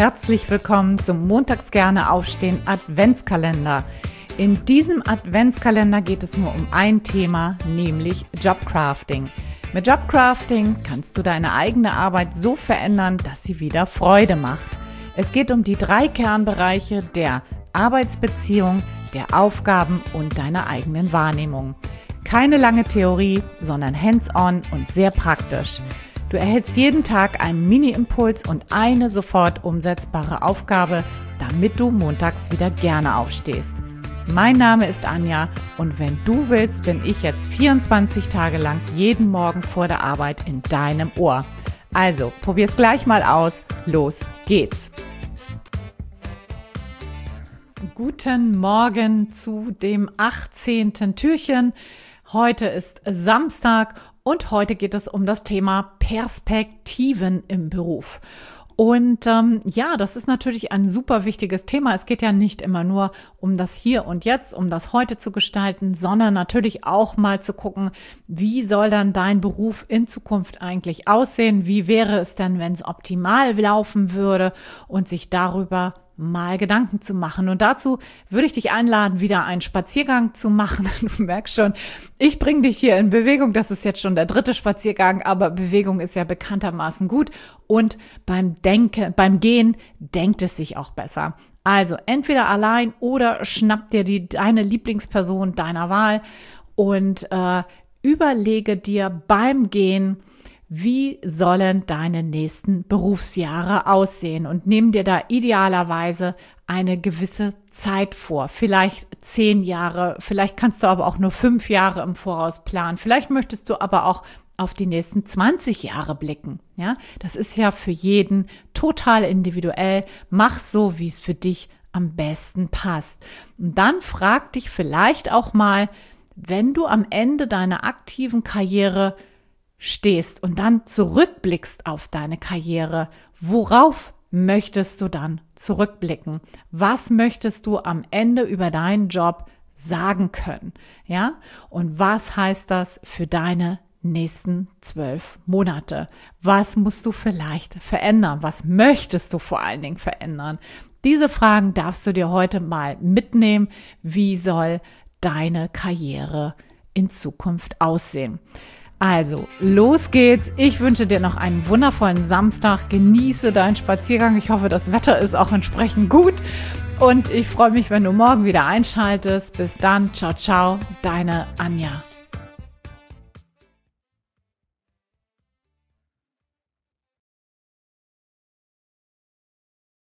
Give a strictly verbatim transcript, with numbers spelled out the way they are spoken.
herzlich willkommen zum Montags gerne aufstehen Adventskalender. In diesem Adventskalender geht es nur um ein Thema, nämlich Jobcrafting. Mit Jobcrafting kannst du deine eigene Arbeit so verändern, dass sie wieder Freude macht. Es geht um die drei Kernbereiche der Arbeitsbeziehung, der Aufgaben und deiner eigenen Wahrnehmung. Keine lange Theorie, sondern hands-on und sehr praktisch. Du erhältst jeden Tag einen Mini-Impuls und eine sofort umsetzbare Aufgabe, damit du montags wieder gerne aufstehst. Mein Name ist Anja und wenn du willst, bin ich jetzt vierundzwanzig Tage lang jeden Morgen vor der Arbeit in deinem Ohr. Also, probier's gleich mal aus. Los geht's! Guten Morgen zu dem achtzehnten Türchen. Heute ist Samstag und heute geht es um das Thema Perspektiven im Beruf. Und ähm, ja, das ist natürlich ein super wichtiges Thema. Es geht ja nicht immer nur um das Hier und Jetzt, um das Heute zu gestalten, sondern natürlich auch mal zu gucken, wie soll dann dein Beruf in Zukunft eigentlich aussehen? Wie wäre es denn, wenn es optimal laufen würde und sich darüber mal Gedanken zu machen. Und dazu würde ich dich einladen, wieder einen Spaziergang zu machen. Du merkst schon, ich bringe dich hier in Bewegung. Das ist jetzt schon der dritte Spaziergang, aber Bewegung ist ja bekanntermaßen gut. Und beim Denken, beim Gehen denkt es sich auch besser. Also entweder allein oder schnapp dir die, deine Lieblingsperson deiner Wahl und äh, überlege dir beim Gehen, wie sollen deine nächsten Berufsjahre aussehen? Und nimm dir da idealerweise eine gewisse Zeit vor. Vielleicht zehn Jahre, vielleicht kannst du aber auch nur fünf Jahre im Voraus planen. Vielleicht möchtest du aber auch auf die nächsten zwanzig Jahre blicken. Ja, das ist ja für jeden total individuell. Mach so, wie es für dich am besten passt. Und dann frag dich vielleicht auch mal, wenn du am Ende deiner aktiven Karriere stehst und dann zurückblickst auf deine Karriere, worauf möchtest du dann zurückblicken? Was möchtest du am Ende über deinen Job sagen können? Ja? Und was heißt das für deine nächsten zwölf Monate? Was musst du vielleicht verändern? Was möchtest du vor allen Dingen verändern? Diese Fragen darfst du dir heute mal mitnehmen. Wie soll deine Karriere in Zukunft aussehen? Also, los geht's. Ich wünsche dir noch einen wundervollen Samstag. Genieße deinen Spaziergang. Ich hoffe, das Wetter ist auch entsprechend gut. Und ich freue mich, wenn du morgen wieder einschaltest. Bis dann. Ciao, ciao. Deine Anja.